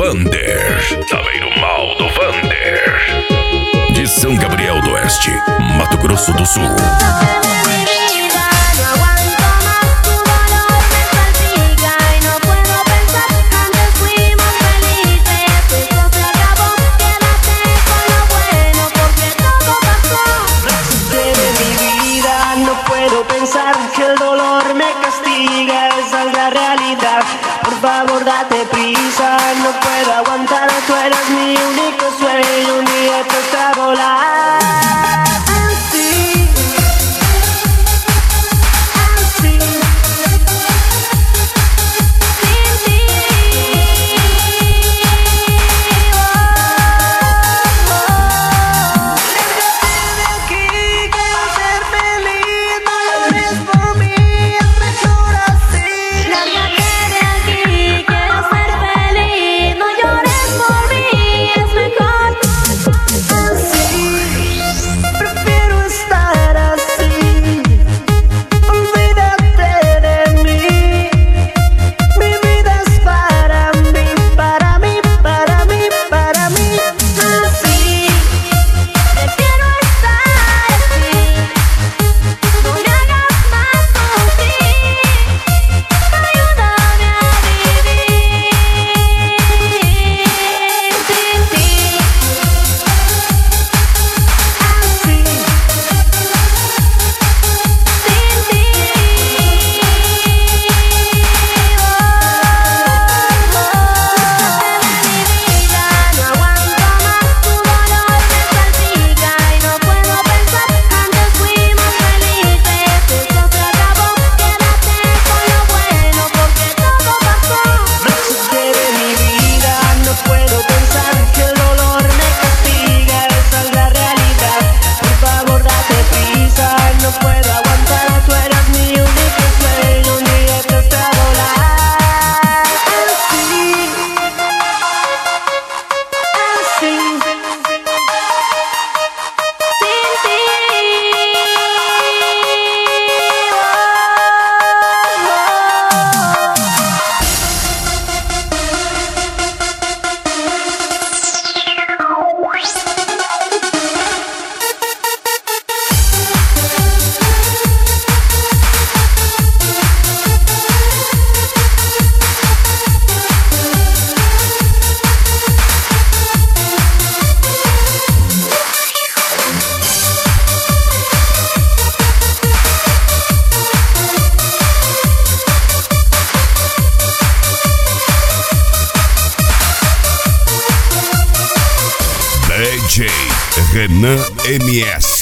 Vander, Taveiro Mal do Vander, de São Gabriel do Oeste, Mato Grosso do Sul. Que el dolor me castiga, esa es la realidad. Por favor date prisa, no puedo aguantar. Tú eres mi único sueño, un día te está volar. Así, así, sin ti. Lárgate de aquí, quiero ser feliz. No llores por mí, es mejor así. Lárgate de aquí, quiero ser feliz. No llores por mí, es mejor así. Prefiero estar así. Olvídate de mí. Mi vida es para mí, para mí, para mí, para mí. así. Prefiero estar así. No me hagas más sufrir. Ayúdame a vivir sin ti. Así. Sin ti. Mi vida, no aguanto más, tu dolor me salpica y no puedo pensar. Antes fuimos felices, esto se acabó. Quédate con lo bueno porque todo pasó. Me sucede mi vida, no puedo pensar. Que el dolor me castiga, esa es la realidad. Por favor date prisa, no puedo aguantar. Tú eres mi único sueño, un día te está a volar. Así, así. Sin ti. DJ Renan MS.